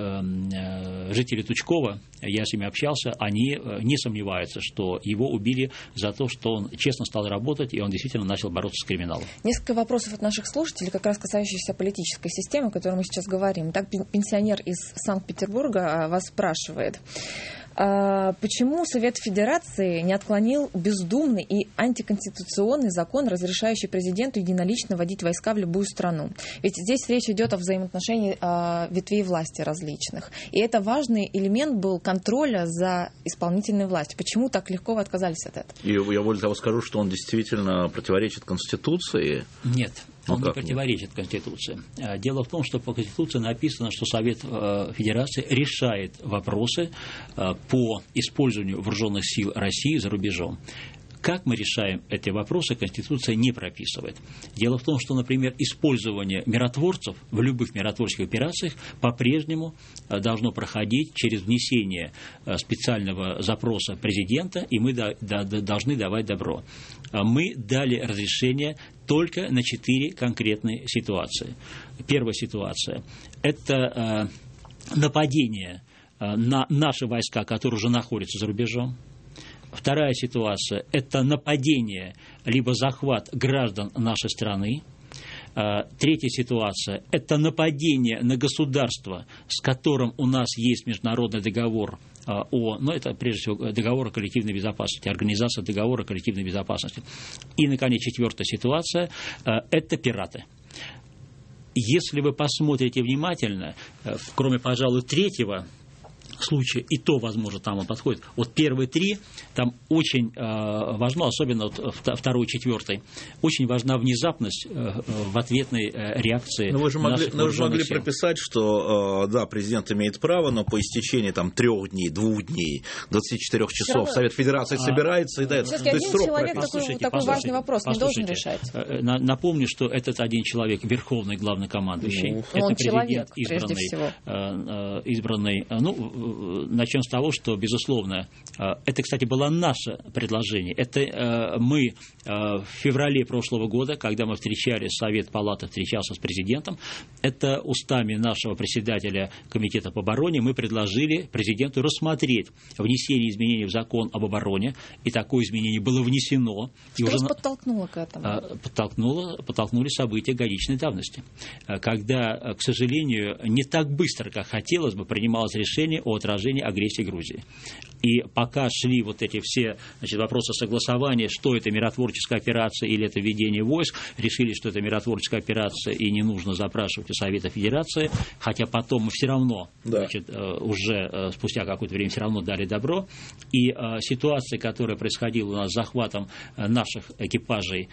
Speaker 2: жители Тучкова, я с ними общался, они не сомневаются, что его убили за то, что он честно стал работать, и он действительно начал бороться с криминалом.
Speaker 3: Несколько вопросов от наших слушателей, как раз касающихся политической системы, о которой мы сейчас говорим. Так, пенсионер из Санкт-Петербурга вас спрашивает. Почему Совет Федерации не отклонил бездумный и антиконституционный закон, разрешающий президенту единолично вводить войска в любую страну? Ведь здесь речь идет о взаимоотношении ветвей власти различных. И это важный элемент был контроля за исполнительной властью. Почему так легко вы отказались от этого?
Speaker 1: И я более того скажу, что он действительно противоречит Конституции.
Speaker 2: Нет. Он
Speaker 1: ну,
Speaker 2: не противоречит нет? Конституции. Дело в том, что по Конституции написано, что Совет Федерации решает вопросы по использованию вооруженных сил России за рубежом. Как мы решаем эти вопросы, Конституция не прописывает. Дело в том, что, например, использование миротворцев в любых миротворческих операциях по-прежнему должно проходить через внесение специального запроса президента, и мы должны давать добро. Мы дали разрешение только на четыре конкретные ситуации. Первая ситуация – это нападение на наши войска, которые уже находятся за рубежом. Вторая ситуация – это нападение либо захват граждан нашей страны. Третья ситуация – это нападение на государство, с которым у нас есть международный договор о, ну, это прежде всего договор о коллективной безопасности, организация договора о коллективной безопасности. И, наконец, четвертая ситуация – это пираты. Если вы посмотрите внимательно, кроме, пожалуй, третьего случая, и то, возможно, там он подходит. Вот первые три, там очень э, важно, особенно вот второй, четвертый, очень важна внезапность э, в ответной э, реакции.
Speaker 1: Но вы же могли,
Speaker 2: наших вооруженных
Speaker 1: могли
Speaker 2: сил.
Speaker 1: прописать, что, э, да, президент имеет право, но по истечении там трех дней, двух дней, двадцати четырёх часов
Speaker 3: равно...
Speaker 1: Совет Федерации а... собирается и дает.
Speaker 3: Все-таки один
Speaker 1: срок
Speaker 3: человек такой, такой важный вопрос не должен решать.
Speaker 2: Напомню, что этот один человек, верховный главнокомандующий,
Speaker 1: ну,
Speaker 2: это
Speaker 3: он
Speaker 2: президент,
Speaker 3: человек,
Speaker 2: избранный, избранный, ну, начнем с того, что, безусловно, это, кстати, было наше предложение. Это мы в феврале прошлого года, когда мы встречались, Совет Палаты встречался с президентом, это устами нашего председателя Комитета по обороне мы предложили президенту рассмотреть внесение изменений в закон об обороне, и такое изменение было внесено.
Speaker 3: Что
Speaker 2: и
Speaker 3: вас
Speaker 2: уже
Speaker 3: подтолкнуло к этому?
Speaker 2: Подтолкнуло, подтолкнули события годичной давности, когда, к сожалению, не так быстро, как хотелось бы, принималось решение о отражении агрессии Грузии. И пока шли вот эти все, значит, вопросы согласования, что это миротворческая операция или это введение войск, решили, что это миротворческая операция и не нужно запрашивать у Совета Федерации, хотя потом мы все равно, да. значит, уже спустя какое-то время все равно дали добро. И ситуация, которая происходила у нас с захватом наших экипажей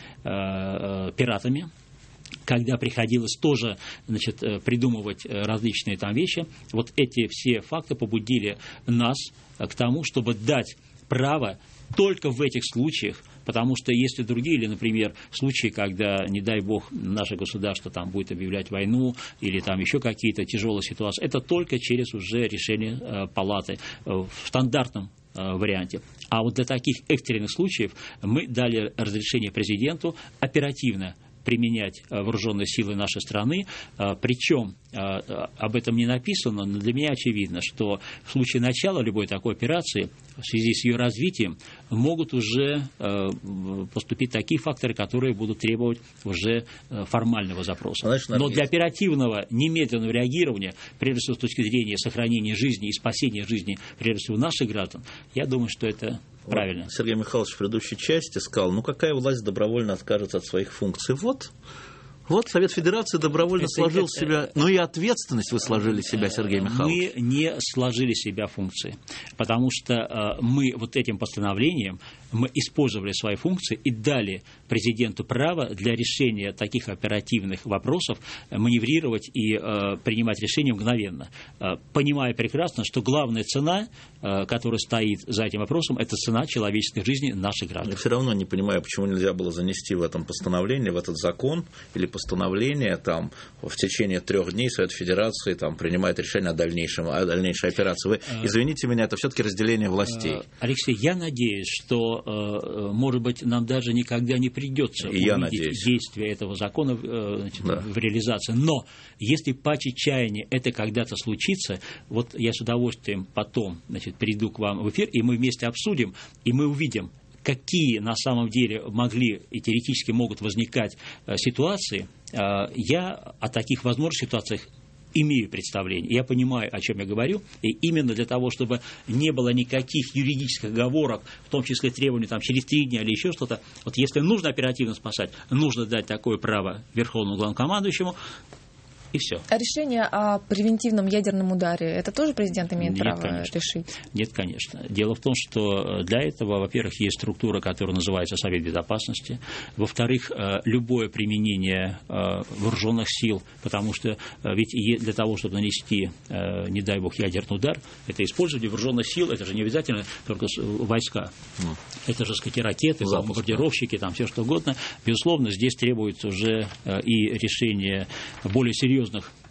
Speaker 2: пиратами, когда приходилось тоже, значит, придумывать различные там вещи, вот эти все факты побудили нас к тому, чтобы дать право только в этих случаях, потому что если другие, или, например, случаи, когда, не дай бог, наше государство там будет объявлять войну или там еще какие-то тяжелые ситуации, это только через уже решение э, палаты э, в стандартном э, варианте. А вот для таких экстренных случаев мы дали разрешение президенту оперативно применять вооруженные силы нашей страны, причем об этом не написано, но для меня очевидно, что в случае начала любой такой операции, в связи с ее развитием, могут уже поступить такие факторы, которые будут требовать уже формального запроса. Значит, но для оперативного, немедленного реагирования, прежде всего с точки зрения сохранения жизни и спасения жизни, прежде всего наших граждан, я думаю, что это правильно.
Speaker 1: Вот Сергей Михайлович в предыдущей части сказал, ну какая власть добровольно откажется от своих функций? Вот, вот Совет Федерации добровольно это, сложил это, себя, ну и ответственность вы сложили себя, Сергей Михайлович.
Speaker 2: Мы не сложили себя функции, потому что мы вот этим постановлением мы использовали свои функции и дали президенту право для решения таких оперативных вопросов маневрировать и э, принимать решения мгновенно, э, понимая прекрасно, что главная цена, э, которая стоит за этим вопросом, это цена человеческой жизни наших граждан.
Speaker 1: Я все равно не понимаю, почему нельзя было занести в этом постановлении, в этот закон или постановление, там, в течение трех дней Совет Федерации там, принимает решение о, дальнейшем, о дальнейшей операции. Вы, извините меня, это все-таки разделение властей.
Speaker 2: Алексей, я надеюсь, что может быть, нам даже никогда не придется
Speaker 1: и
Speaker 2: увидеть действие этого закона, значит, да. в реализации. Но если по чаяния это когда-то случится, вот я с удовольствием потом, значит, приду к вам в эфир, и мы вместе обсудим, и мы увидим, какие на самом деле могли и теоретически могут возникать ситуации. Я о таких возможных ситуациях имею представление, я понимаю, о чем я говорю, и именно для того, чтобы не было никаких юридических оговорок, в том числе требований там, через три дня или еще что-то, вот если нужно оперативно спасать, нужно дать такое право Верховному главнокомандующему, и все.
Speaker 3: А решение о превентивном ядерном ударе, это тоже президент имеет
Speaker 2: Нет,
Speaker 3: право
Speaker 2: конечно.
Speaker 3: решить?
Speaker 2: Нет, конечно. Дело в том, что для этого, во-первых, есть структура, которая называется Совет Безопасности. Во-вторых, любое применение вооруженных сил, потому что ведь для того, чтобы нанести, не дай бог, ядерный удар, это использование вооруженных сил, это же не обязательно только войска. Mm. Это же, сказать, ракеты, бомбардировщики, там все что угодно. Безусловно, здесь требуется уже и решение более серьезных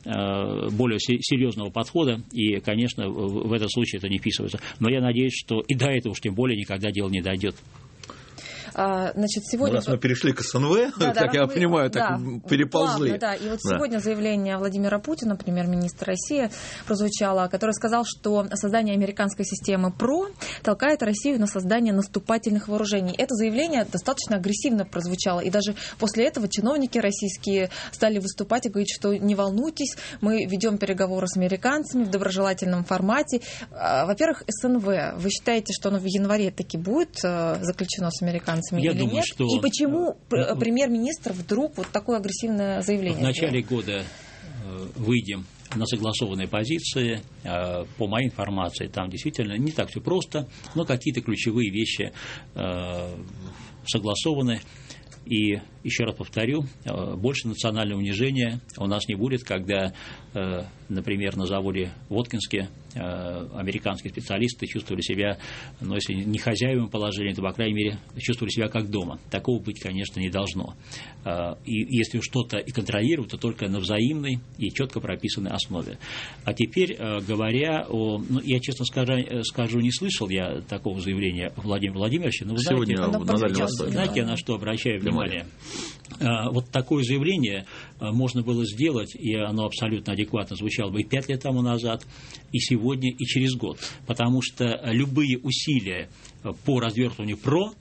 Speaker 2: более серьезного подхода, и, конечно, в этом случае это не вписывается. Но я надеюсь, что и до этого уж тем более никогда дело не дойдет.
Speaker 3: Значит, сегодня...
Speaker 1: Ну, раз мы перешли к СНВ,
Speaker 3: да,
Speaker 1: как
Speaker 3: да,
Speaker 1: я
Speaker 3: мы,
Speaker 1: понимаю,
Speaker 3: да,
Speaker 1: так переползли.
Speaker 3: Плавно, да. И вот
Speaker 1: да.
Speaker 3: сегодня заявление Владимира Путина, премьер-министра России, прозвучало, который сказал, что создание американской системы ПРО толкает Россию на создание наступательных вооружений. Это заявление достаточно агрессивно прозвучало. И даже после этого чиновники российские стали выступать и говорить, что не волнуйтесь, мы ведем переговоры с американцами в доброжелательном формате. Во-первых, СНВ. Вы считаете, что оно в январе таки будет заключено с американцами
Speaker 2: Я
Speaker 3: или
Speaker 2: думаю,
Speaker 3: нет?
Speaker 2: Что...
Speaker 3: И почему премьер-министр вдруг вот такое агрессивное заявление
Speaker 2: В начале
Speaker 3: сделал?
Speaker 2: года выйдем на согласованные позиции. По моей информации, там действительно не так все просто, но какие-то ключевые вещи согласованы. И еще раз повторю, больше национального унижения у нас не будет, когда, например, на заводе в Воткинске американские специалисты чувствовали себя, ну, если не хозяевами положения, то, по крайней мере, чувствовали себя как дома. Такого быть, конечно, не должно. И если что-то и контролировать, то только на взаимной и четко прописанной основе. А теперь, говоря о... Ну, я, честно скажу, скажу, не слышал я такого заявления Владимира Владимировича, но вы знаете,
Speaker 1: Сегодня на Дальнем Востоке.
Speaker 2: Знаете, я на что обращаю внимание? Вот такое заявление можно было сделать, и оно абсолютно адекватно звучало бы и пять лет тому назад, и сегодня, и через год. Потому что любые усилия по развертыванию ПРО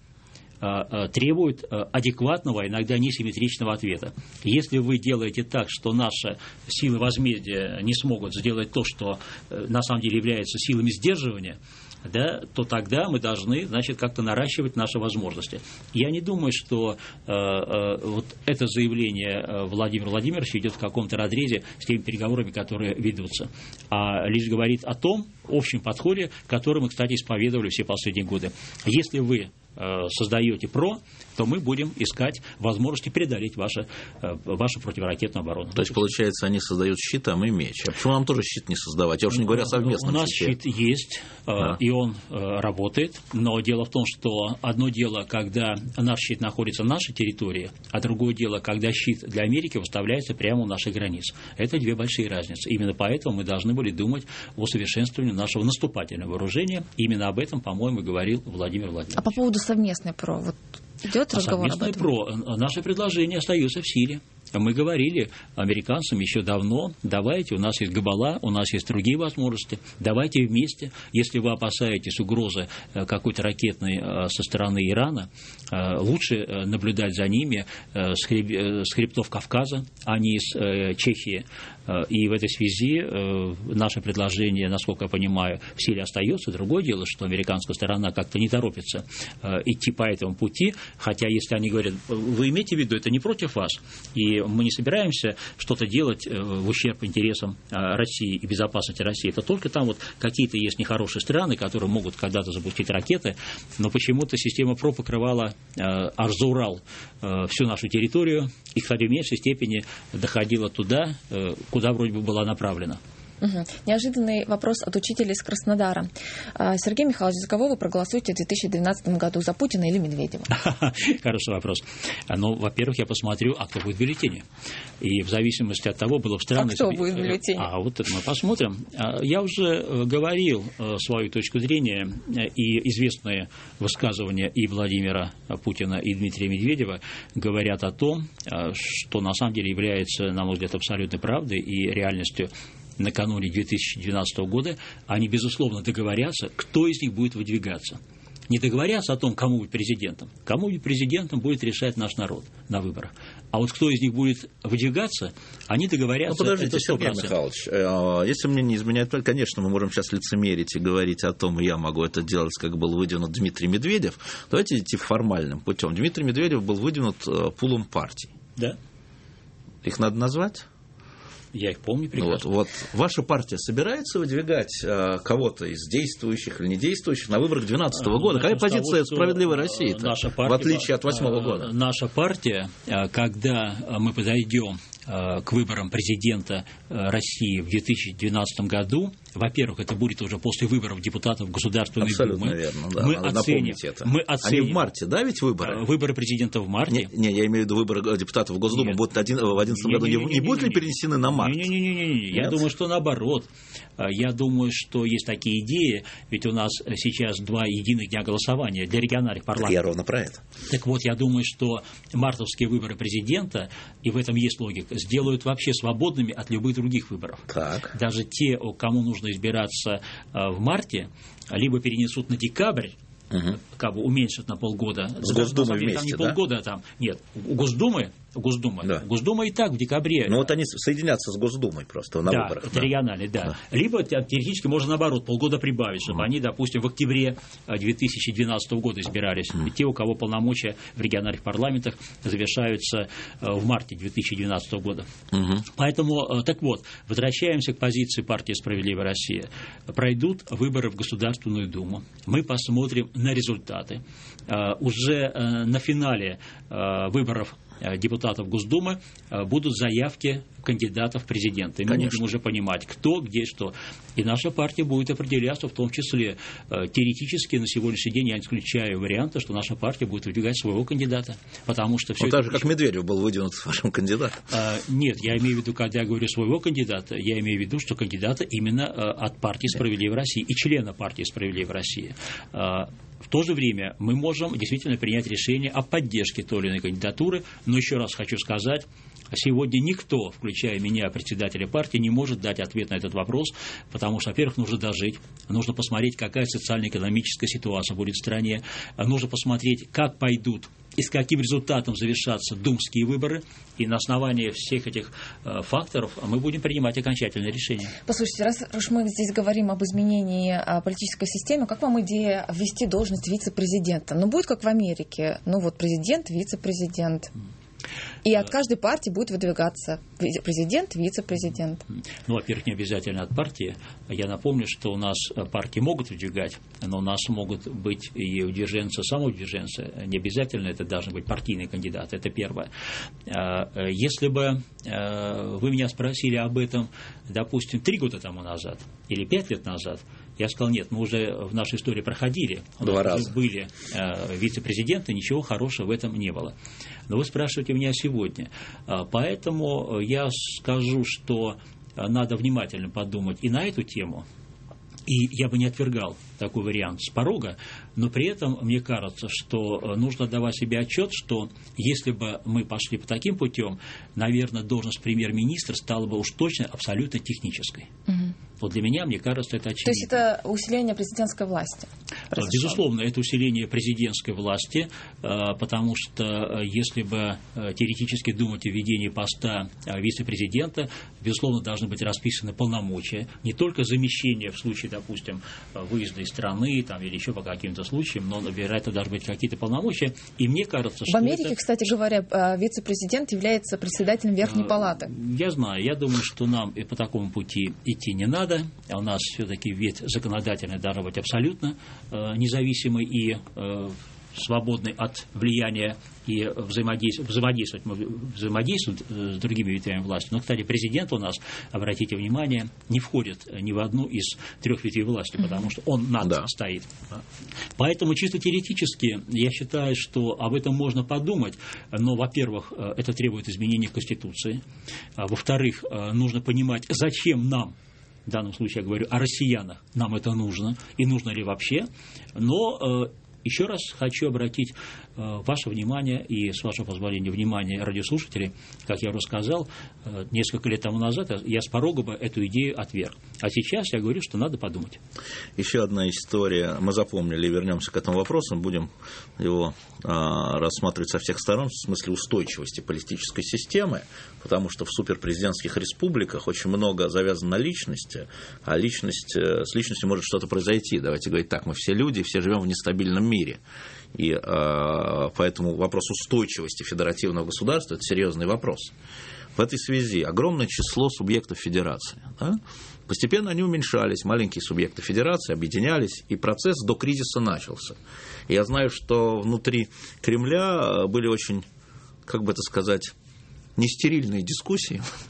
Speaker 2: требуют адекватного, иногда несимметричного ответа. Если вы делаете так, что наши силы возмездия не смогут сделать то, что на самом деле является силами сдерживания, да, то тогда мы должны, значит, как-то наращивать наши возможности. Я не думаю, что э, э, вот это заявление Владимира Владимировича идет в каком-то разрезе с теми переговорами, которые ведутся, а лишь говорит о том общем подходе, который мы, кстати, исповедовали все последние годы. Если вы создаете ПРО, то мы будем искать возможности преодолеть ваше, вашу противоракетную оборону.
Speaker 1: То есть, получается, они создают щит, а мы меч. А почему нам тоже щит не создавать? Я уже не говорю о совместном
Speaker 2: У нас
Speaker 1: щите.
Speaker 2: щит есть, а. и он работает, но дело в том, что одно дело, когда наш щит находится на нашей территории, а другое дело, когда щит для Америки выставляется прямо у наших границ. Это две большие разницы. Именно поэтому мы должны были думать о совершенствовании нашего наступательного вооружения. Именно об этом, по-моему, говорил Владимир Владимирович.
Speaker 3: А по поводу совместной ПРО, вот идет разговор об этом?
Speaker 2: ПРО, наши предложения остаются в силе. Мы говорили американцам еще давно, давайте, у нас есть Габала, у нас есть другие возможности, давайте вместе. Если вы опасаетесь угрозы какой-то ракетной со стороны Ирана, лучше наблюдать за ними с хребтов Кавказа, а не из Чехии. И в этой связи наше предложение, насколько я понимаю, в силе остается. Другое дело, что американская сторона как-то не торопится идти по этому пути, хотя если они говорят, вы имеете в виду, это не против вас, и мы не собираемся что-то делать в ущерб интересам России и безопасности России, это только там вот какие-то есть нехорошие страны, которые могут когда-то запустить ракеты, но почему-то система ПРО покрывала аж за Урал всю нашу территорию и, кстати, в меньшей степени доходила туда, куда вроде бы была направлена.
Speaker 3: Угу. Неожиданный вопрос от учителя из Краснодара. Сергей Михайлович, за кого вы проголосуете в две тысячи двенадцатом году, за Путина или Медведева?
Speaker 2: Хороший вопрос. Ну, во-первых, я посмотрю, а кто будет в бюллетене. И в зависимости от того, было бы странно...
Speaker 3: А кто будет в бюллетене?
Speaker 2: А вот это мы посмотрим. Я уже говорил свою точку зрения, и известные высказывания и Владимира Путина, и Дмитрия Медведева говорят о том, что на самом деле является, на мой взгляд, абсолютной правдой и реальностью. Накануне две тысячи двенадцатого года они, безусловно, договорятся, кто из них будет выдвигаться. Не договорятся о том, кому быть президентом. Кому быть президентом будет решать наш народ на выборах. А вот кто из них будет выдвигаться, они договорятся.
Speaker 1: Ну, подождите, Сергей Михайлович, если мне не изменяет, конечно, мы можем сейчас лицемерить и говорить о том, и я могу это делать, как был выдвинут Дмитрий Медведев. Давайте идти формальным путем. Дмитрий Медведев был выдвинут пулом партий.
Speaker 2: Да.
Speaker 1: Их надо назвать?
Speaker 2: Я их помню прекрасно.
Speaker 1: Вот, вот ваша партия собирается выдвигать э, кого-то из действующих или недействующих на выборах две тысячи двенадцатого года? Какая позиция «Справедливой России», в отличие от восьмого года?
Speaker 2: Наша партия, когда мы подойдем к выборам президента России в две тысячи двенадцатом году, во-первых, это будет уже после выборов депутатов Государственной
Speaker 1: Абсолютно
Speaker 2: Думы.
Speaker 1: верно, да.
Speaker 2: Мы
Speaker 1: Надо
Speaker 2: оценим,
Speaker 1: напомнить это.
Speaker 2: мы оценим.
Speaker 1: Они в марте, да, ведь выборы?
Speaker 2: Выборы президента в марте.
Speaker 1: Не, не я имею в виду выборы депутатов в Госдуму. Будут один, в две тысячи одиннадцатом году. Не, не, не, не будут ли перенесены на март?
Speaker 2: Не-не-не, я думаю, что наоборот. Я думаю, что есть такие идеи, ведь у нас сейчас два единых дня голосования для региональных парламентов.
Speaker 1: Я ровно про это.
Speaker 2: Так вот, я думаю, что мартовские выборы президента, и в этом есть логика, сделают вообще свободными от любых других выборов.
Speaker 1: Так.
Speaker 2: Даже те, кому нужно избираться в марте, либо перенесут на декабрь, угу. как бы уменьшат на полгода.
Speaker 1: С Госдумой вместе,
Speaker 2: там не
Speaker 1: да?
Speaker 2: полгода, там, нет, у Госдумы, Госдума, да. Госдума и так в декабре.
Speaker 1: Ну вот они соединятся с Госдумой просто на
Speaker 2: да,
Speaker 1: выборах.
Speaker 2: Это
Speaker 1: да,
Speaker 2: региональные, да.
Speaker 1: да.
Speaker 2: Либо теоретически можно наоборот полгода прибавить, чтобы mm. они, допустим, в октябре две тысячи двенадцатого года избирались. Mm. Те, у кого полномочия в региональных парламентах завершаются в марте две тысячи двенадцатого года. Mm-hmm. Поэтому, так вот, возвращаемся к позиции партии «Справедливая Россия». Пройдут выборы в Государственную Думу. Мы посмотрим на результаты. Уже на финале выборов депутатов Госдумы будут заявки кандидатов в президенты. Мы
Speaker 1: Конечно.
Speaker 2: будем уже понимать, кто, где, что. И наша партия будет определяться, в том числе теоретически на сегодняшний день я не исключаю варианта, что наша партия будет выдвигать своего кандидата. Потому что все
Speaker 1: ну,
Speaker 2: это...
Speaker 1: так же, как Медведев был выдвинут вашим кандидатом.
Speaker 2: А, нет, я имею в виду, когда я говорю своего кандидата, я имею в виду, что кандидата именно от партии «Справедливая Россия» и члена партии «Справедливая Россия». А, В то же время мы можем действительно принять решение о поддержке той или иной кандидатуры, но еще раз хочу сказать, сегодня никто, включая меня, председателя партии, не может дать ответ на этот вопрос, потому что, во-первых, нужно дожить, нужно посмотреть, какая социально-экономическая ситуация будет в стране, нужно посмотреть, как пойдут и с каким результатом завершатся думские выборы, и на основании всех этих э, факторов мы будем принимать окончательное решение.
Speaker 3: Послушайте, раз уж мы здесь говорим об изменении а, политической системы, как вам идея ввести должность вице-президента? Ну, будет как в Америке, ну вот президент, вице-президент. И от каждой партии будет выдвигаться президент, вице-президент.
Speaker 2: Ну, во-первых, не обязательно от партии. Я напомню, что у нас партии могут выдвигать, но у нас могут быть и удвиженцы, самоудвиженцы. Не обязательно это должны быть партийные кандидаты. Это первое. Если бы вы меня спросили об этом, допустим, три года тому назад или пять лет назад, я сказал, нет, мы уже в нашей истории проходили, у нас
Speaker 1: Два
Speaker 2: уже
Speaker 1: раза.
Speaker 2: были э, вице-президенты, ничего хорошего в этом не было. Но вы спрашиваете меня сегодня. Поэтому я скажу, что надо внимательно подумать и на эту тему. И я бы не отвергал такой вариант с порога, но при этом мне кажется, что нужно давать себе отчет, что если бы мы пошли по таким путем, наверное, должность премьер-министра стала бы уж точно абсолютно технической. Угу. Вот для меня, мне кажется, это очевидно.
Speaker 3: То есть это усиление президентской власти? Произошло.
Speaker 2: Безусловно, это усиление президентской власти, потому что если бы теоретически думать о введении поста вице-президента, безусловно, должны быть расписаны полномочия, не только замещение в случае, допустим, выезда из страны там, или еще по каким-то случаям, но, вероятно, должны быть какие-то полномочия. И мне кажется, что
Speaker 3: в Америке,
Speaker 2: это...
Speaker 3: кстати говоря, вице-президент является председателем Верхней Палаты.
Speaker 2: Я знаю, я думаю, что нам по такому пути идти не надо. А у нас все-таки ведь законодательный должен быть абсолютно э, независимый и э, свободный от влияния и взаимодействовать, взаимодействовать, мы взаимодействуем с другими ветвями власти. Но, кстати, президент у нас, обратите внимание, не входит ни в одну из трех ветвей власти, потому что он над да. стоит. Поэтому чисто теоретически я считаю, что об этом можно подумать, но, во-первых, это требует изменения Конституции, во-вторых, нужно понимать, зачем нам, в данном случае я говорю о россиянах, нам это нужно, и нужно ли вообще, но э, еще раз хочу обратить э, ваше внимание и, с вашего позволения, внимание радиослушателей, как я уже сказал, э, несколько лет тому назад я с порога бы эту идею отверг. А сейчас я говорю, что надо подумать.
Speaker 1: Еще одна история, мы запомнили, вернемся к этому вопросу, будем его э, рассматривать со всех сторон, в смысле устойчивости политической системы, потому что в суперпрезидентских республиках очень много завязано на личности, а личность, с личностью может что-то произойти. Давайте говорить так, мы все люди, все живем в нестабильном мире. И э, поэтому вопрос устойчивости федеративного государства – это серьезный вопрос. В этой связи огромное число субъектов федерации. Да? Постепенно они уменьшались, маленькие субъекты федерации объединялись, и процесс до кризиса начался. И я знаю, что внутри Кремля были очень, как бы это сказать, нестерильные дискуссии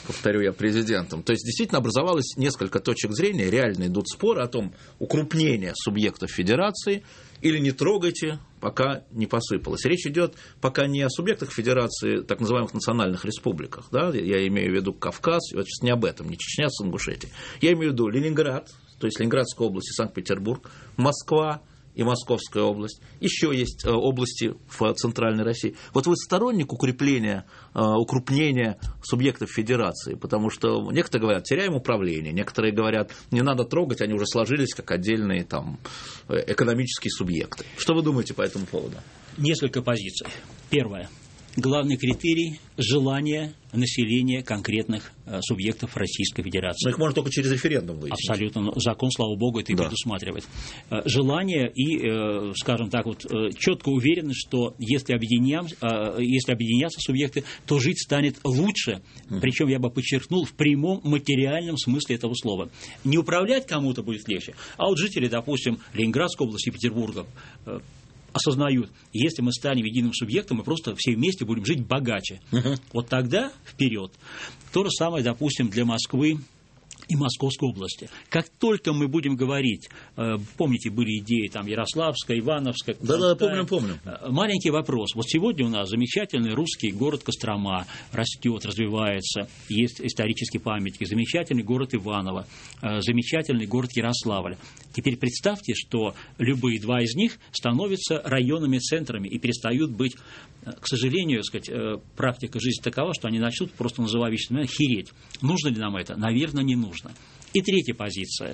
Speaker 1: повторю я, президентом. То есть действительно образовалось несколько точек зрения, реально идут споры о том, укрупнение субъектов федерации или не трогайте, пока не посыпалось. Речь идет пока не о субъектах федерации, так называемых национальных республиках, да? Я имею в виду Кавказ, и вот сейчас не об этом, не Чечня с Ингушетией. Я имею в виду Ленинград, то есть Ленинградская область и Санкт-Петербург, Москва и Московская область. Еще есть области в Центральной России. Вот вы сторонник укрепления, укрупнения субъектов федерации, потому что некоторые говорят, теряем управление, некоторые говорят, не надо трогать, они уже сложились как отдельные там, экономические субъекты. Что вы думаете по этому поводу?
Speaker 2: Несколько позиций. Первое. Главный критерий – желание населения конкретных э, субъектов Российской Федерации.
Speaker 1: Но их можно только через референдум выяснить.
Speaker 2: Абсолютно. Закон, слава богу, это и да. предусматривает. Э, желание и, э, скажем так, вот, э, четкая уверенность, что если, объединям, э, если объединятся субъекты, то жить станет лучше. Mm. Причем, я бы подчеркнул, в прямом материальном смысле этого слова. Не управлять кому-то будет легче, а вот жители, допустим, Ленинградской области, Петербурга, э, осознают, если мы станем единым субъектом, мы просто все вместе будем жить богаче. Uh-huh. Вот тогда вперед. То же самое, допустим, для Москвы и Московской области. Как только мы будем говорить, помните, были идеи там Ярославская, Ивановская,
Speaker 1: да-да, помним, помним.
Speaker 2: Маленький вопрос. Вот сегодня у нас замечательный русский город Кострома растет, развивается, есть исторические памятники, замечательный город Иваново, замечательный город Ярославль. Теперь представьте, что любые два из них становятся районными центрами и перестают быть, к сожалению, сказать, практика жизни такова, что они начнут, просто называя вещи, хереть. Нужно ли нам это? Наверное, не нужно. И третья позиция.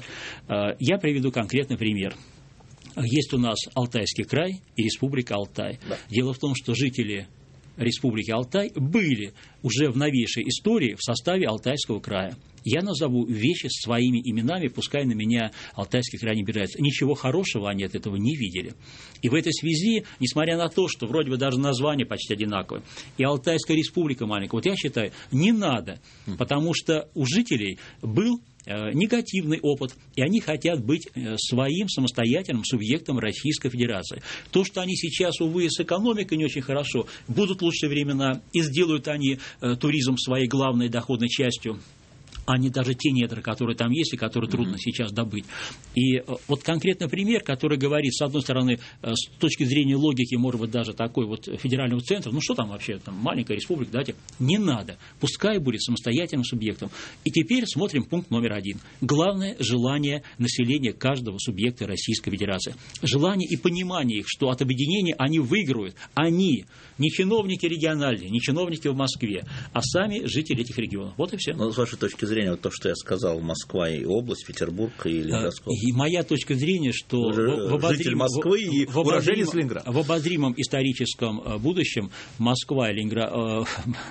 Speaker 2: Я приведу конкретный пример. Есть у нас Алтайский край и Республика Алтай. Да. Дело в том, что жители Республики Алтай были уже в новейшей истории в составе Алтайского края. Я назову вещи своими именами, пускай на меня Алтайский край не обижается. Ничего хорошего они от этого не видели. И в этой связи, несмотря на то, что вроде бы даже название почти одинаковое, и Алтайская республика маленькая, вот я считаю, не надо, потому что у жителей был негативный опыт, и они хотят быть своим самостоятельным субъектом Российской Федерации. То, что они сейчас, увы, с экономикой не очень хорошо, будут лучшие времена, и сделают они туризм своей главной доходной частью, а не даже те недра, которые там есть и которые трудно mm-hmm. сейчас добыть. И вот конкретный пример, который говорит, с одной стороны, с точки зрения логики, может быть, даже такой вот федерального центра, ну что там вообще, там маленькая республика, давайте, не надо, пускай будет самостоятельным субъектом. И теперь смотрим пункт номер один. Главное – желание населения каждого субъекта Российской Федерации. Желание и понимание их, что от объединения они выиграют. Они, не чиновники региональные, не чиновники в Москве, а сами жители этих регионов. Вот и все.
Speaker 1: Ну, с вашей точки зрения, вот то, что я сказал, Москва и область, Петербург и Ленинградская область.
Speaker 2: И моя точка зрения, что в, в обозримом,
Speaker 1: Москвы и в, уроженец Ленинграда.
Speaker 2: В обозримом историческом будущем Москва и Ленинград,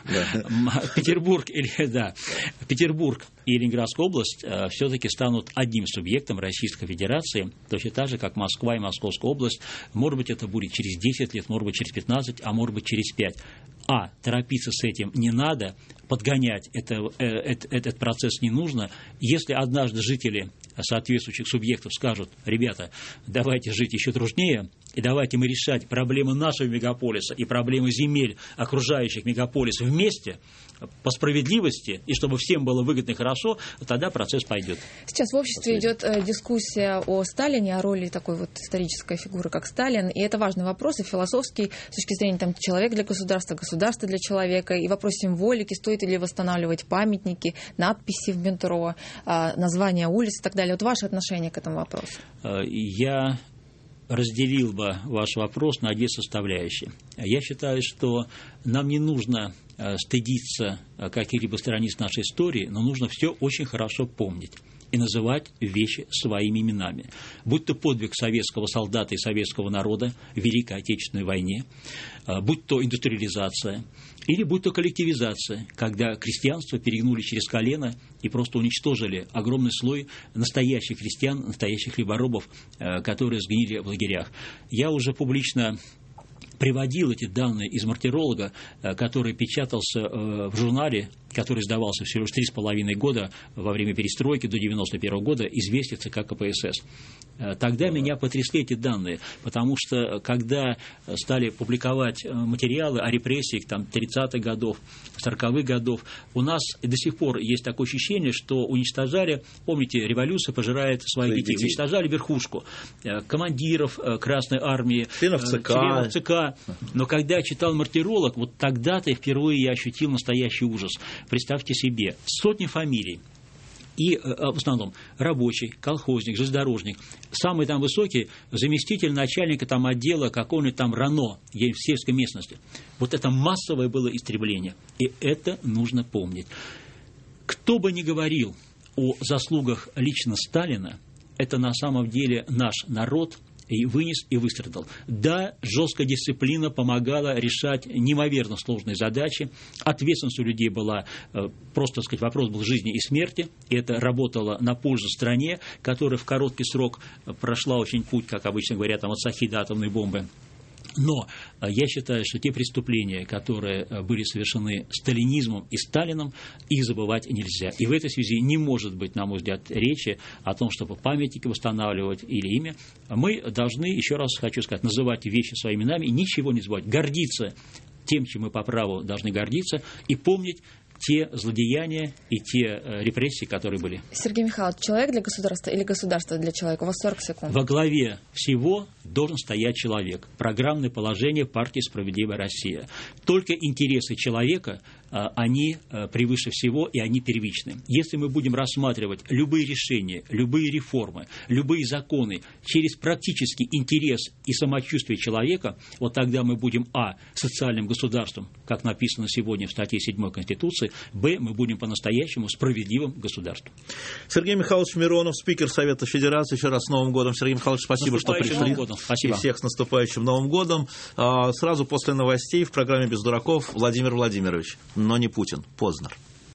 Speaker 2: Петербург, да, Петербург и Ленинградская область все-таки станут одним субъектом Российской Федерации, точно так же, как Москва и Московская область. Может быть, это будет через десять лет, может быть, через пятнадцать, а может быть, через пять. А торопиться с этим не надо, подгонять это, это, этот процесс не нужно. Если однажды жители соответствующих субъектов скажут: ребята, давайте жить еще труднее, и давайте мы решать проблемы нашего мегаполиса и проблемы земель окружающих мегаполисов вместе, по справедливости, и чтобы всем было выгодно и хорошо, тогда процесс пойдет.
Speaker 3: Сейчас в обществе идет э, дискуссия о Сталине, о роли такой вот исторической фигуры, как Сталин, и это важный вопрос, и философский, с точки зрения там, человек для государства, государство для человека, и вопрос символики, стоит ли восстанавливать памятники, надписи в метро, э, названия улиц и так далее. Вот ваше отношение к этому вопросу?
Speaker 2: Я разделил бы ваш вопрос на две составляющие. Я считаю, что нам не нужно стыдиться каких-либо страниц нашей истории, но нужно все очень хорошо помнить и называть вещи своими именами. Будь то подвиг советского солдата и советского народа в Великой Отечественной войне, будь то индустриализация, или будь то коллективизация, когда крестьянство перегнули через колено и просто уничтожили огромный слой настоящих крестьян, настоящих хлеборобов, которые сгнили в лагерях. Я уже публично приводил эти данные из мартиролога, который печатался в журнале который сдавался всего лишь три с половиной года во время перестройки до девяносто первого года, «Известия ЦК КПСС». Тогда меня потрясли эти данные, потому что когда стали публиковать материалы о репрессиях там, тридцатых годов, сороковых годов, у нас до сих пор есть такое ощущение, что уничтожали, помните, революция пожирает своих детей, детей, уничтожали верхушку, командиров Красной Армии, членов ЦК. членов ЦК. Но когда я читал «Мартиролог», вот тогда-то впервые я ощутил настоящий ужас. Представьте себе, сотни фамилий. И в основном рабочий, колхозник, железнодорожник, самый там высокий заместитель начальника там отдела какого-нибудь там РАНО в сельской местности. Вот это массовое было истребление. И это нужно помнить. Кто бы ни говорил о заслугах лично Сталина, это на самом деле наш народ и вынес, и выстрадал. Да, жесткая дисциплина помогала решать неимоверно сложные задачи. Ответственность у людей была, просто так сказать, вопрос был жизни и смерти. И это работало на пользу стране, которая в короткий срок прошла очень путь, как обычно говорят, там, от Сахи до атомной бомбы. Но я считаю, что те преступления, которые были совершены сталинизмом и Сталином, их забывать нельзя. И в этой связи не может быть, на мой взгляд, речи о том, чтобы памятники восстанавливать или имя. Мы должны, еще раз хочу сказать, называть вещи своими именами и ничего не забывать. Гордиться тем, чем мы по праву должны гордиться, и помнить те злодеяния и те репрессии, которые были.
Speaker 3: Сергей Михайлович, человек для государства или государство для человека? У вас сорок секунд.
Speaker 2: Во главе всего должен стоять человек. Программное положение партии «Справедливая Россия». Только интересы человека, они превыше всего и они первичны. Если мы будем рассматривать любые решения, любые реформы, любые законы через практический интерес и самочувствие человека, вот тогда мы будем, а, социальным государством, как написано сегодня в статье седьмой Конституции, б, мы будем по-настоящему справедливым государством.
Speaker 1: Сергей Михайлович Миронов, спикер Совета Федерации. Еще раз с Новым годом. Сергей Михайлович, спасибо, что пришли.
Speaker 2: Спасибо.
Speaker 1: И всех с наступающим Новым годом. Сразу после новостей в программе «Без дураков» Владимир Владимирович, но не Путин. Познер.